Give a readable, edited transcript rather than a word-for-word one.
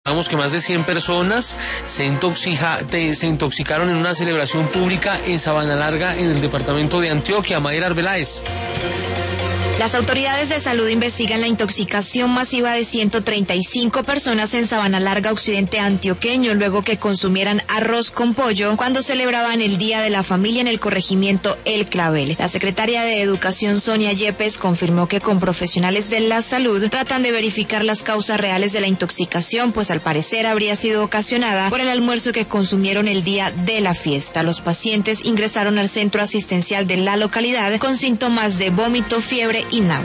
Que más de 100 personas se intoxicaron en una celebración pública en Sabana Larga, en el departamento de Antioquia. Mayra Arbeláez. Las autoridades de salud investigan la intoxicación masiva de 135 personas en Sabana Larga, occidente antioqueño, luego que consumieran arroz con pollo cuando celebraban el Día de la Familia en el corregimiento El Clavel. La secretaria de Educación, Sonia Yepes, confirmó que con profesionales de la salud tratan de verificar las causas reales de la intoxicación, pues al parecer habría sido ocasionada por el almuerzo que consumieron el día de la fiesta. Los pacientes ingresaron al centro asistencial de la localidad con síntomas de vómito, fiebre y náuseas.